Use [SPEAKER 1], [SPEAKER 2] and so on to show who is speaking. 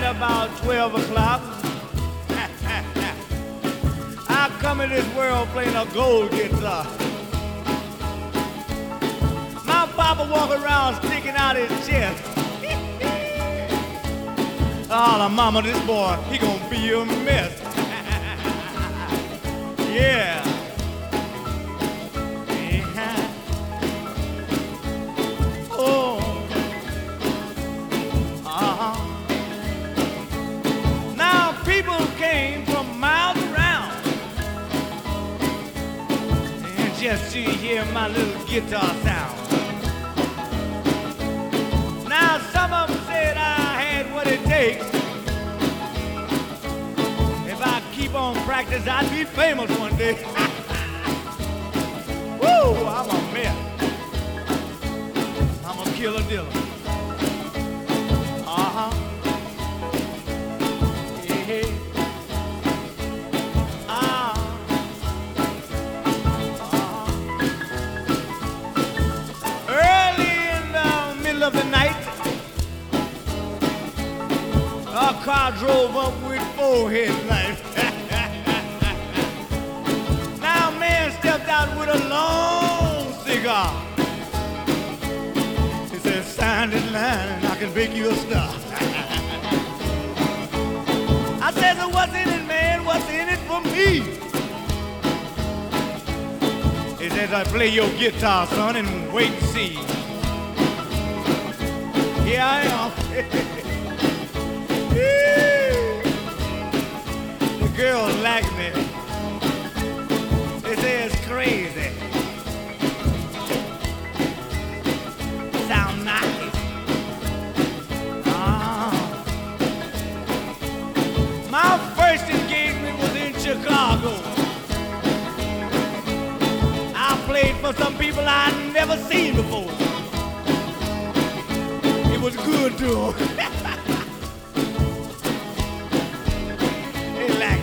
[SPEAKER 1] about 12 o'clock, I come in this world playing a gold guitar. My papa walk around sticking out his chest. Oh, mama, this boy, he gonna be a mess. Yeah. Oh. Now people came from miles around and just to hear my little guitar sound. Now some of them said I had what it takes. If I keep on practice, I'd be famous one day. Woo, I'm a mess. I'm a killer dealer. Uh-huh. Yeah. Early in the middle of the night, a car drove up with 4 headlights. Now a man stepped out with a long cigar. He said, sign this line and I can make you a star. I said, so what's in it, man? What's in it for me? He says, I play your guitar, son, and wait and see. Here I am. The girls like me. They say it's crazy. Sound nice. My first engagement was in Chicago. I played for some people I'd never seen before. It was good to them. They like